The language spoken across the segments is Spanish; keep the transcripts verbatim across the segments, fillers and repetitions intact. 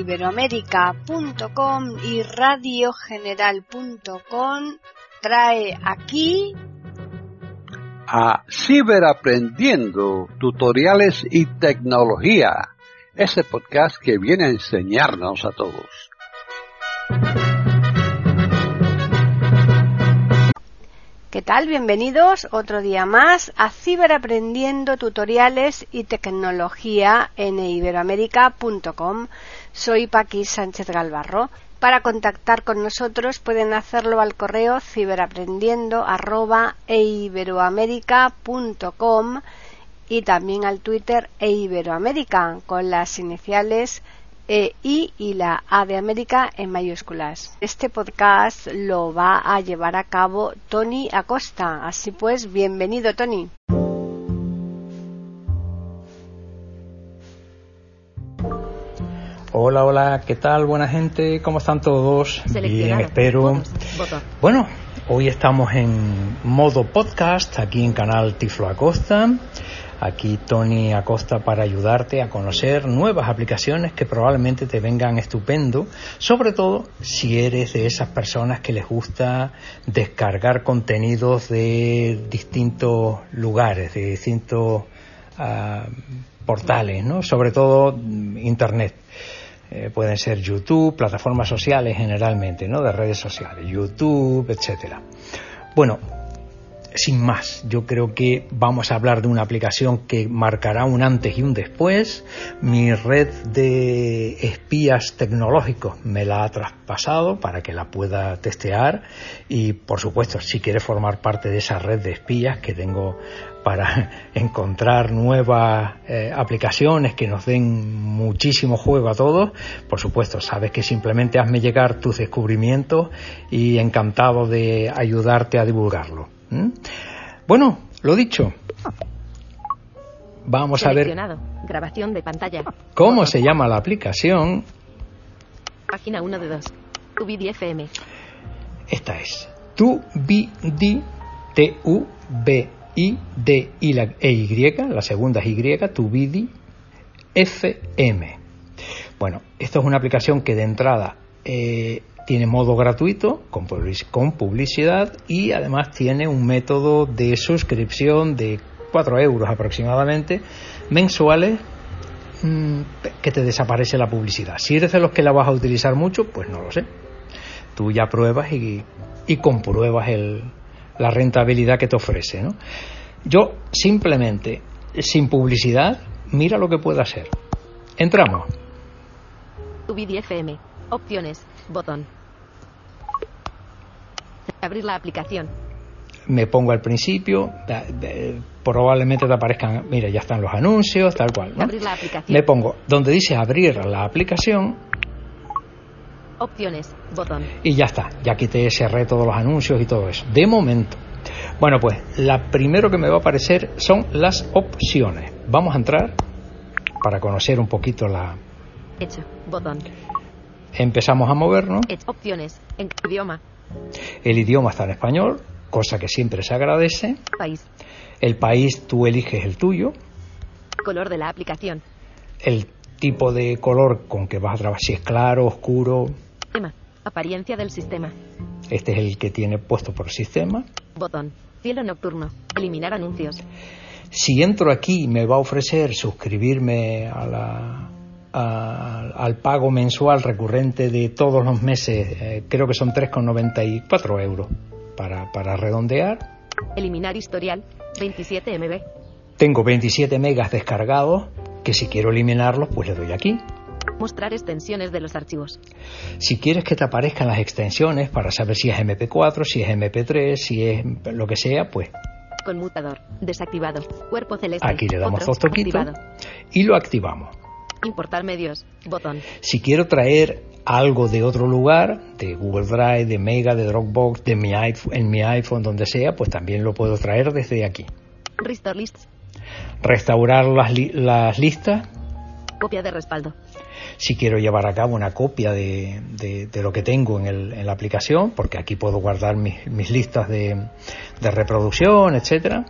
iberoamérica punto com y radio general punto com trae aquí a Ciberaprendiendo, tutoriales y tecnología, ese podcast que viene a enseñarnos a todos. ¿Qué tal? Bienvenidos otro día más a Ciberaprendiendo, tutoriales y tecnología en iberoamérica punto com. Soy Paqui Sánchez Galvarro. Para contactar con nosotros pueden hacerlo al correo ciberaprendiendo arroba iberoamérica punto com y también al Twitter eiberoamérica con las iniciales E I y la A de América en mayúsculas. Este podcast lo va a llevar a cabo Tony Acosta. Así pues, bienvenido, Tony. Hola, hola, ¿qué tal? Buena gente, ¿cómo están todos? Bien, espero. Bueno, hoy estamos en modo podcast, aquí en canal Tiflo Acosta. Aquí Tony Acosta para ayudarte a conocer nuevas aplicaciones que probablemente te vengan estupendo, sobre todo si eres de esas personas que les gusta descargar contenidos de distintos lugares, de distintos uh, portales, ¿no? Sobre todo Internet. Eh, pueden ser YouTube, plataformas sociales generalmente, ¿no? De redes sociales, YouTube, etcétera. Bueno, sin más, yo creo que vamos a hablar de una aplicación que marcará un antes y un después. Mi red de espías tecnológicos me la ha traspasado para que la pueda testear y, por supuesto, si quieres formar parte de esa red de espías que tengo para encontrar nuevas eh, aplicaciones que nos den muchísimo juego a todos, por supuesto, sabes que simplemente hazme llegar tus descubrimientos y encantado de ayudarte a divulgarlo. ¿Mm? Bueno, lo dicho, vamos a ver grabación de pantalla. ¿Cómo se llama la aplicación? Página uno de dos. TubiD F M. Esta es TubiD, T U B I D y la E Y, la segunda es Y, TubiD F M. Bueno, esto es una aplicación que de entrada eh, tiene modo gratuito, con publicidad, y además tiene un método de suscripción de cuatro euros aproximadamente, mensuales, mmm, que te desaparece la publicidad. Si eres de los que la vas a utilizar mucho, pues no lo sé. Tú ya pruebas y, y compruebas el, la rentabilidad que te ofrece, ¿no? Yo simplemente, sin publicidad, mira lo que puedo hacer. Entramos. TubiD F M. Opciones. Botón. Abrir la aplicación. Me pongo al principio, de, de, probablemente te aparezcan, mira, ya están los anuncios, tal cual, ¿no? Abrir la aplicación. Me pongo donde dice abrir la aplicación. Opciones, botón. Y ya está, ya quité, cerré todos los anuncios y todo eso. De momento. Bueno, pues, la primero que me va a aparecer son las opciones. Vamos a entrar para conocer un poquito la... Hecho, botón. Empezamos a movernos. Opciones, en idioma. El idioma está en español, cosa que siempre se agradece. País. El país tú eliges el tuyo. Color de la aplicación. El tipo de color con que vas a trabajar, si es claro, oscuro. Tema. Apariencia del sistema. Este es el que tiene puesto por sistema. Botón. Cielo nocturno. Eliminar anuncios. Si entro aquí me va a ofrecer suscribirme a la... A, al pago mensual recurrente de todos los meses, eh, creo que son tres con noventa y cuatro euros para, para redondear. Eliminar historial, veintisiete megabytes. Tengo veintisiete megas descargados, que si quiero eliminarlos pues le doy aquí. Mostrar extensiones de los archivos. Si quieres que te aparezcan las extensiones para saber si es eme pe cuatro, si es eme pe tres, si es lo que sea, pues conmutador, desactivado, cuerpo celeste. Aquí le damos otro, dos toquitos activado. Y lo activamos. Importar medios, botón. Si quiero traer algo de otro lugar, de Google Drive, de Mega, de Dropbox, de mi iPhone, en mi iPhone, donde sea, pues también lo puedo traer desde aquí. Restore lists. Restaurar las, li- las listas. Copia de respaldo. Si quiero llevar a cabo una copia de, de, de lo que tengo en, el, en la aplicación, porque aquí puedo guardar mis, mis listas de, de reproducción, etcétera.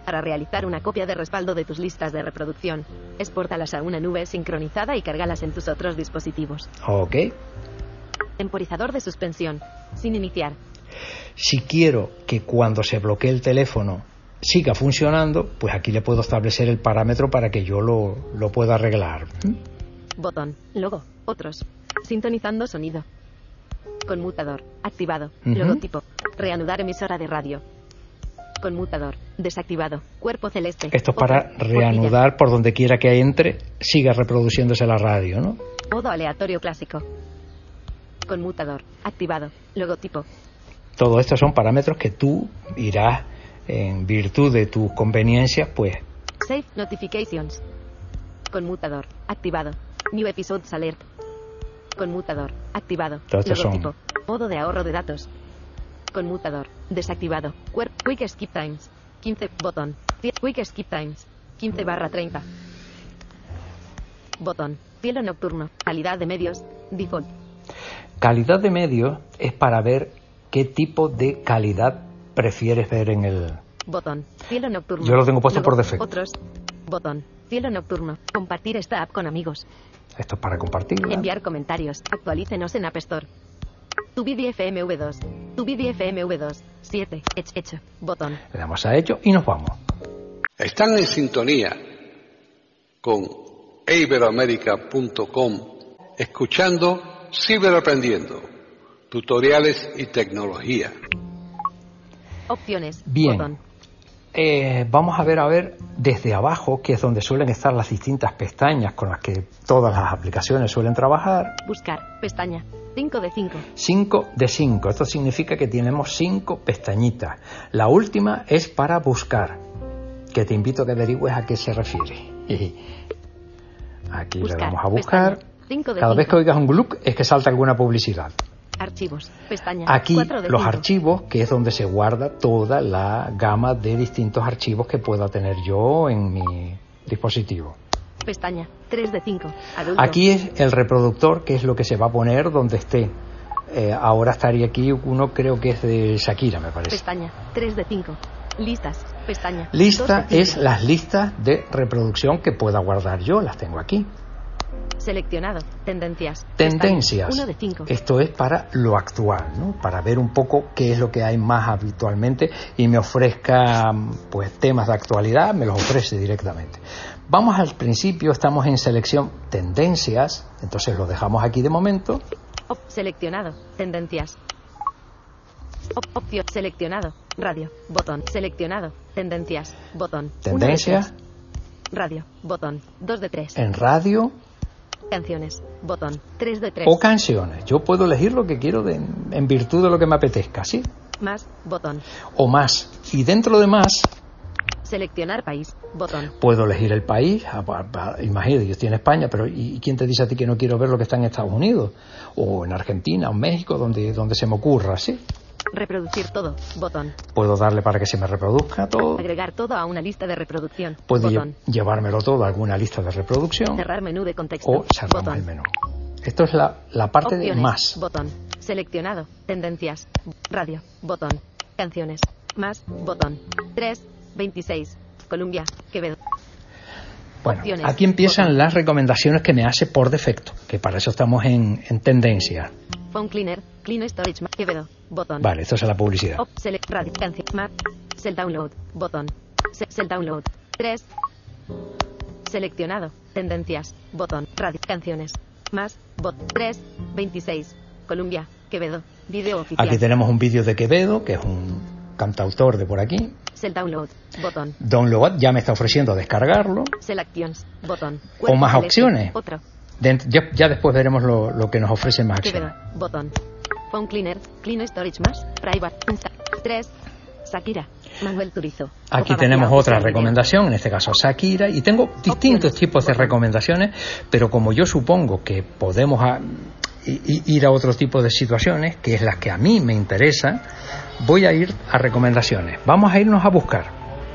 Para realizar una copia de respaldo de tus listas de reproducción, expórtalas a una nube sincronizada y cárgalas en tus otros dispositivos. Ok. Temporizador de suspensión. Sin iniciar. Si quiero que cuando se bloquee el teléfono siga funcionando, pues aquí le puedo establecer el parámetro para que yo lo, lo pueda arreglar. Botón. Logo. Otros. Sintonizando sonido. Conmutador. Activado. Uh-huh. Logotipo. Reanudar emisora de radio. Conmutador. Desactivado. Cuerpo celeste. Esto es para Otra. reanudar Horquilla. por donde quiera que entre, siga reproduciéndose la radio, ¿no? Modo aleatorio clásico. Conmutador. Activado. Logotipo. Todo esto son parámetros que tú irás, en virtud de tus conveniencias, pues... Save Notifications. Conmutador. Activado. New Episodes Alert. Conmutador. Activado. Todo esto Logotipo. son... Modo de ahorro de datos. Conmutador. Desactivado. Cuer- Quick Skip Times. quince. Botón. Quick Skip Times. quince barra treinta. Botón. Cielo nocturno. Calidad de medios. Default. Calidad de medios es para ver qué tipo de calidad prefieres ver en el... Botón. Cielo nocturno. Yo lo tengo puesto Logo. por defecto. Otros. Botón. Cielo nocturno. Compartir esta app con amigos. Esto es para compartir. Enviar comentarios. Actualícenos en App Store. Tu B D F M V dos. Tu B D F M V dos. siete. Hecho. Hecho. Botón. Le damos a hecho y nos vamos. Están en sintonía con iberoamerica punto com, escuchando Ciberaprendiendo, tutoriales y tecnología. Opciones. Bien. Botón. Eh, vamos a ver, a ver, desde abajo, que es donde suelen estar las distintas pestañas con las que todas las aplicaciones suelen trabajar. Buscar. Pestaña. cinco de cinco. cinco de cinco. Esto significa que tenemos cinco pestañitas. La última es para buscar, que te invito a que averigües a qué se refiere. Aquí Buscar, le damos a buscar. pestaña, cinco de Cada vez cinco. que oigas un gluk es que salta alguna publicidad. Archivos. Pestaña. Aquí cuatro de los cinco. archivos, que es donde se guarda toda la gama de distintos archivos que pueda tener yo en mi dispositivo. Pestaña. tres de cinco. Adulto. Aquí es el reproductor, que es lo que se va a poner donde esté. Eh, ahora estaría aquí uno, creo que es de Shakira, me parece. Pestaña. tres de cinco. Listas. Pestaña. Lista dos de cinco. es las listas de reproducción que pueda guardar yo, las tengo aquí. Seleccionado. Tendencias. Tendencias. uno de cinco. Esto es para lo actual, ¿no? Para ver un poco qué es lo que hay más habitualmente y me ofrezca, pues, temas de actualidad, me los ofrece directamente. Vamos al principio, estamos en selección tendencias, entonces lo dejamos aquí de momento. Op- seleccionado. Tendencias. Op- opción. Seleccionado. Radio. Botón. Seleccionado. Tendencias. Botón. Tendencias. uno de tres. Radio. Botón. dos de tres. En radio Canciones. Botón. tres de tres. o canciones. Yo puedo elegir lo que quiero de, en virtud de lo que me apetezca, ¿sí? Más. Botón. O más. Y dentro de más Seleccionar país. Botón. puedo elegir el país. Imagínate, yo estoy en España, pero ¿y quién te dice a ti que no quiero ver lo que está en Estados Unidos? O en Argentina, o en México, donde, donde se me ocurra, ¿sí? Reproducir todo. Botón. Puedo darle para que se me reproduzca todo. Agregar todo a una lista de reproducción. Puedo lle- Botón. llevármelo todo a alguna lista de reproducción. Cerrar menú de contexto. O cerramos Botón. el menú. Esto es la, la parte de Opciones. más. Botón. Seleccionado. Tendencias. Radio. Botón. Canciones. Más. Botón. tres. veintiséis. Columbia. Quevedo. Bueno, Opciones. aquí empiezan Botón. las recomendaciones que me hace por defecto, que para eso estamos en, en tendencia. Phone Cleaner. Clean Storage. más Quevedo. Botón. Vale, esto es la publicidad. Op. Select. Radio. Canción. Más. Sell Download. Botón. Se- Sell Download. tres. Seleccionado. Tendencias. Botón. Radio. Canciones. Más. Bot. tres. veintiséis. Columbia. Quevedo. Video oficial. Aquí tenemos un vídeo de Quevedo, que es un cantautor de por aquí. Sell Download. Botón. Download ya me está ofreciendo descargarlo. Selections. Botón. O más Celeste. opciones. Otro. Dent- ya, ya después veremos lo, lo que nos ofrecen más Quevedo. acciones. Botón. Phone Cleaner. Clean Storage más. Private. Insta. tres. Shakira. Manuel Turizo. Aquí Opa, tenemos Batia, otra Oficial recomendación, en este caso Shakira, y tengo distintos Opciones. tipos de Botón. recomendaciones, pero como yo supongo que podemos a- i- i- ir a otro tipo de situaciones, que es las que a mí me interesan, voy a ir a recomendaciones. Vamos a irnos a buscar.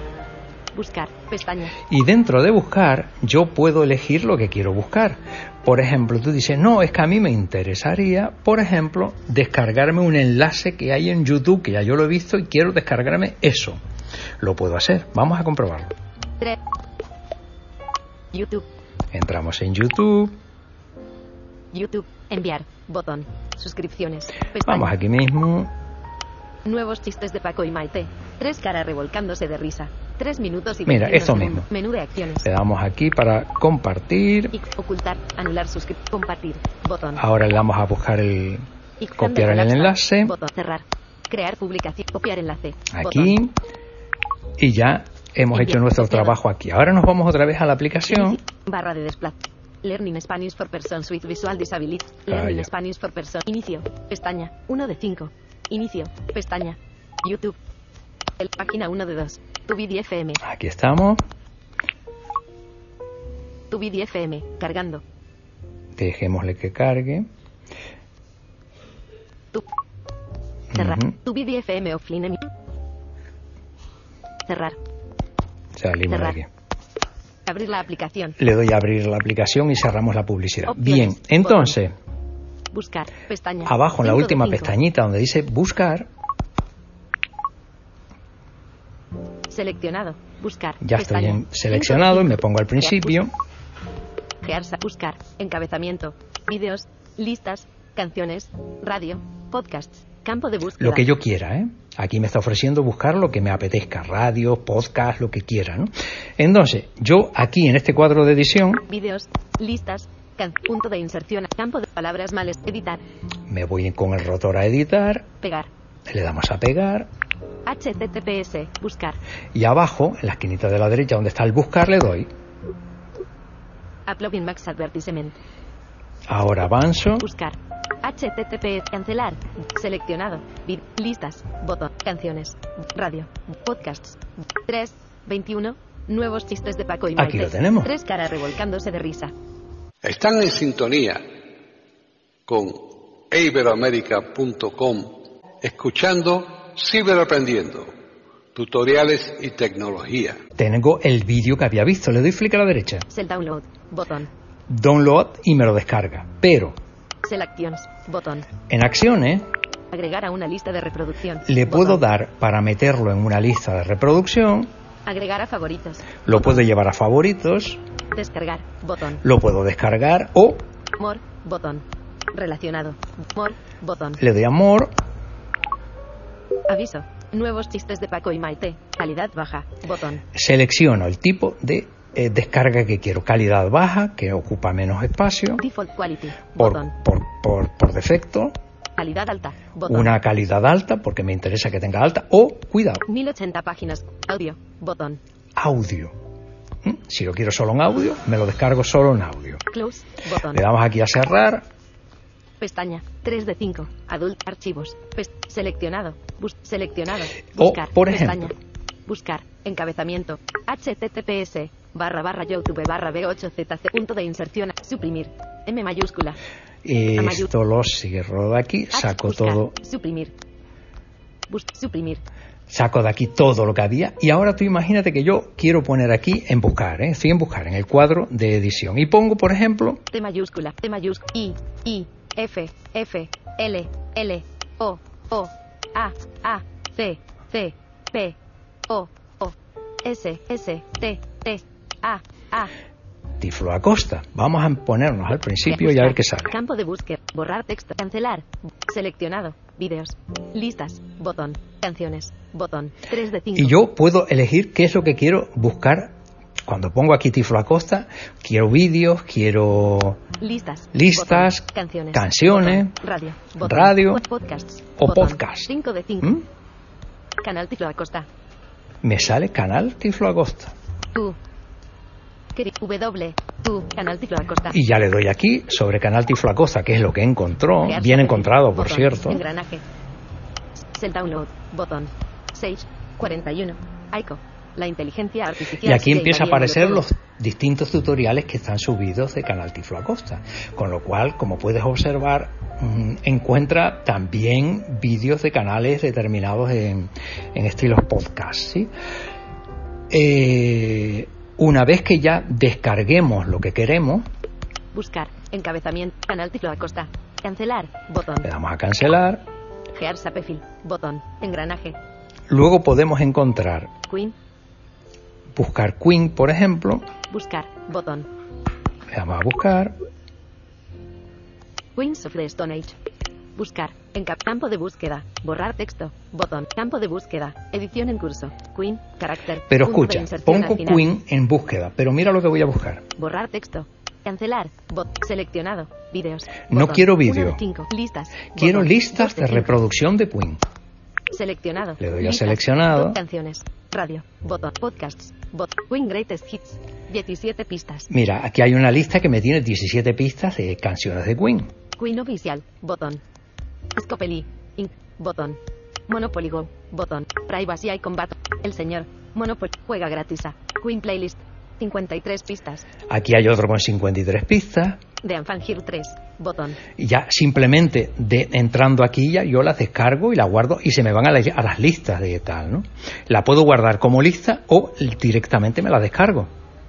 Buscar. Pestaña. Y dentro de buscar, yo puedo elegir lo que quiero buscar. Por ejemplo, tú dices, no, es que a mí me interesaría, por ejemplo, descargarme un enlace que hay en YouTube, que ya yo lo he visto, y quiero descargarme eso. lo puedo hacer. Vamos a comprobarlo. tres. YouTube. Entramos en YouTube. YouTube. Enviar. Botón. Suscripciones. Pestaña. Vamos aquí mismo. Nuevos chistes de Paco y Maite. Tres caras revolcándose de risa. Tres minutos y Mira, esto mismo. Menú de acciones. Le damos aquí para compartir. Y ocultar. Anular. Suscribir. Compartir. Botón. Ahora le damos a buscar el... copiar el enlace. Botón. Cerrar. Crear publicación. Copiar enlace. Aquí. Botón. Y ya hemos hecho nuestro trabajo aquí. Ahora nos vamos otra vez a la aplicación. Barra de desplazamiento. Learning Spanish for Persons with Visual Disability. Learning ah, Spanish for Persons. Inicio. Pestaña. uno de cinco. Inicio. Pestaña. YouTube. El página uno de dos. Tu vídeo F M. Aquí estamos. Tu vídeo F M. Cargando. Dejémosle que cargue. Tu. Cerrar. Uh-huh. Tu vídeo F M offline. Cerrar. Salimos Cerrar. de aquí. Abrir la aplicación. Le doy a abrir la aplicación y cerramos la publicidad. Opciones. Bien, entonces. Buscar. Pestaña. Abajo en la última pestañita donde dice buscar. Seleccionado. Buscar. Ya pestaña. estoy en seleccionado y me pongo al principio. Gearsa. Buscar. Encabezamiento. Vídeos. Listas. Canciones. Radio. Podcasts. Campo de búsqueda. Lo que yo quiera, ¿eh? Aquí me está ofreciendo buscar lo que me apetezca. Radio, podcast, lo que quiera, ¿no? Entonces, yo aquí en este cuadro de edición. Vídeos. Listas. Can- punto de inserción. Campo de palabras males. Editar. Me voy con el rotor a editar. Pegar. Le damos a pegar. H T T P S. Buscar. Y abajo, en la esquinita de la derecha donde está el buscar, le doy. Upload in Max Advertisement. Ahora avanzo. Buscar. H T T P S. Cancelar. Seleccionado. Vid- listas. Botón. Canciones. Radio. Podcasts. tres. veintiuno. Nuevos chistes de Paco y Maite. Aquí lo tenemos. Tres caras revolcándose de risa. Están en sintonía con iberoamerica punto com escuchando Ciberaprendiendo, tutoriales y tecnología. Tengo el vídeo que había visto. Le doy clic a la derecha. Sel download. Botón. Download y me lo descarga. Pero Selections. Botón. en acciones Agregar a una lista de reproducción. le Botón. puedo dar para meterlo en una lista de reproducción. Agregar a favoritos. Lo puedo llevar a favoritos. Descargar. Botón. Lo puedo descargar o More. Botón. Relacionado. More. Botón. le doy a More. Aviso. Nuevos chistes de Paco y Maite. Calidad baja. Botón. Selecciono el tipo de eh, descarga que quiero. Calidad baja, que ocupa menos espacio. Default quality. Por, Botón. por, por, por defecto. Calidad alta. Botón. Una calidad alta, porque me interesa que tenga alta. O, cuidado, mil ochenta páginas. Audio. Botón. audio. ¿Mm? Si lo quiero solo en audio, me lo descargo solo en audio. Close. Botón. Le damos aquí a cerrar. Pestaña. tres de cinco. Adult. Archivos. Pest- seleccionado. Bus- seleccionado. O, Buscar. por Pestaña. ejemplo. Buscar. Encabezamiento. H T T P S. Barra barra YouTube barra B ocho Z C. Punto de inserción. Suprimir. M mayúscula. Esto lo cierro de aquí. Saco Buscar. todo. Suprimir. Bus- suprimir. Saco de aquí todo lo que había. Y ahora tú imagínate que yo quiero poner aquí en buscar, ¿eh? Estoy en buscar, en el cuadro de edición. Y pongo, por ejemplo, T mayúscula. T mayúscula. I. I. F. F. L. L. O. O. A. A. C. C. P. O. O. S. S. T. T. A. A. Tiflo Acosta. Vamos a ponernos al principio y a ver qué sale. Campo de búsqueda. Borrar texto. Cancelar. Seleccionado. Vídeos. Listas. Botón. Canciones. Botón. tres de cinco. Y yo puedo elegir qué es lo que quiero buscar. Cuando pongo aquí Tiflo Acosta, quiero vídeos, quiero Listas. listas, Botón. Canciones. canciones, Botón. Radio. Botón. radio Podcasts. o Botón. podcast. cinco de cinco. ¿Mm? Canal Tiflo Acosta. Me sale canal Tiflo Acosta. Tú. Queri- W. Tú. Canal Tiflo Acosta. Y ya le doy aquí sobre canal Tiflo Acosta, que es lo que encontró. Crear Bien perfil. encontrado, por Botón. cierto. Engranaje. Send download. Botón. seis. cuarenta y uno. Ico. La inteligencia artificial. Y aquí sigue empieza a invadiéndolo aparecer todo. los distintos tutoriales que están subidos de Canal Tiflo Acosta. Con lo cual, como puedes observar, mmm, encuentra también vídeos de canales determinados en, en estilos podcast, ¿sí? Eh, una vez que ya descarguemos lo que queremos, Buscar. Encabezamiento. Canal Tiflo Acosta. Cancelar. Botón. le damos a cancelar. Gear Sapefil. Botón. Engranaje. Luego podemos encontrar Queen. Buscar Queen, por ejemplo. Buscar, botón. Le damos a buscar. Queens of the Stone Age. Buscar. En cap campo de búsqueda. Borrar texto. Botón. Campo de búsqueda. Edición en curso. Queen. Carácter. Pero escucha, pongo Queen en búsqueda, pero mira lo que voy a buscar. Borrar texto. Cancelar. Bot. Seleccionado. Vídeos. No Botón. quiero vídeo. Listas. Quiero Botón. listas de reproducción de Queen. Seleccionado. Le doy a Listas. seleccionado. Top canciones. Radio. Botón. Podcasts. Bot. Queen Greatest Hits. diecisiete pistas. Mira, aquí hay una lista que me tiene diecisiete pistas de canciones de Queen. Queen Oficial. Botón. Scopely. Inc. Botón. Monopoly Go. Botón. Privacy y Combat. El señor. Monopoly. Juega gratis a Queen Playlist. cincuenta y tres pistas. Aquí hay otro con cincuenta y tres pistas. De Anfang Hill tres. Botón. Y ya simplemente de, entrando aquí ya yo las descargo y las guardo y se me van a, la, a las listas de tal, ¿no? La puedo guardar como lista o directamente me la descargo.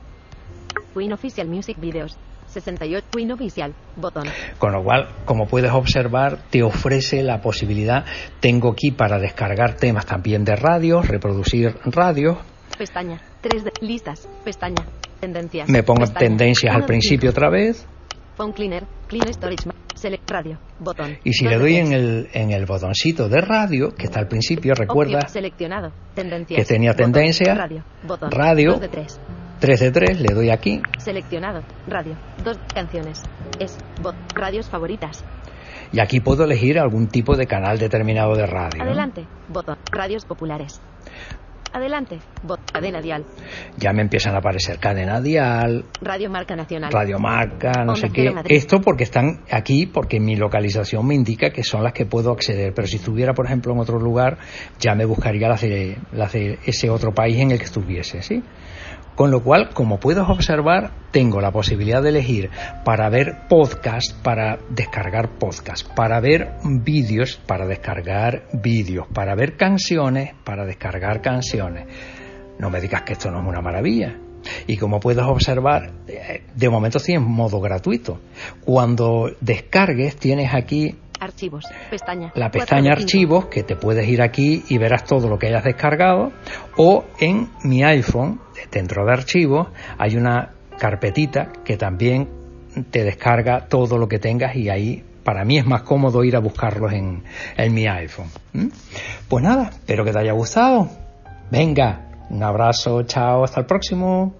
Queen Official Music Videos. sesenta y ocho. Queen Official. Botón. Con lo cual, como puedes observar, te ofrece la posibilidad. Tengo aquí para descargar temas también de radios, reproducir radios. Pestaña. tres de listas. Pestaña. Tendencias. Me pongo Pestaña. tendencias al principio otra vez. Phone Cleaner. Clean Storage. Select Radio. Botón. Y si Dos le de doy tres. en el, en el botoncito de radio, que está al principio, recuerda Opción. Seleccionado. Tendencias. que tenía Botón. tendencia. Radio. Botón. Radio. Dos de tres. tres de tres, le doy aquí. Seleccionado. Radio. Dos canciones. Es. Bot. Radios favoritas. Y aquí puedo elegir algún tipo de canal determinado de radio, ¿no? Adelante. Botón. Radios populares. Adelante. Bot. Cadena dial. Ya me empiezan a aparecer cadena dial, Radio Marca Nacional. radio marca, no Onda sé Cero qué. Madrid. Esto porque están aquí, porque mi localización me indica que son las que puedo acceder. Pero si estuviera, por ejemplo, en otro lugar, ya me buscaría las de, las de ese otro país en el que estuviese, ¿sí? Con lo cual, como puedes observar, tengo la posibilidad de elegir para ver podcast, para descargar podcast, para ver vídeos, para descargar vídeos, para ver canciones, para descargar canciones. No me digas que esto no es una maravilla. Y como puedes observar, de momento estoy en modo gratuito. Cuando descargues, tienes aquí Archivos. Pestaña. la pestaña cuatro de cinco. archivos, que te puedes ir aquí y verás todo lo que hayas descargado, o en mi iPhone, dentro de archivos, hay una carpetita que también te descarga todo lo que tengas y ahí para mí es más cómodo ir a buscarlos en, en mi iPhone. ¿Mm? Pues nada, espero que te haya gustado. Venga, un abrazo, chao, hasta el próximo.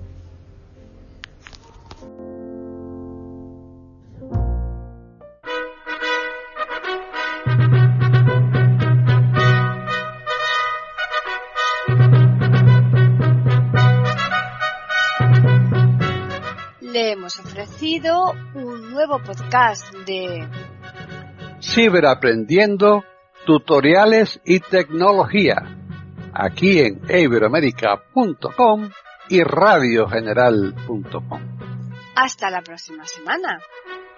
Le hemos ofrecido un nuevo podcast de Ciberaprendiendo, tutoriales y tecnología, aquí en iberoamerica punto com y radio general punto com. Hasta la próxima semana.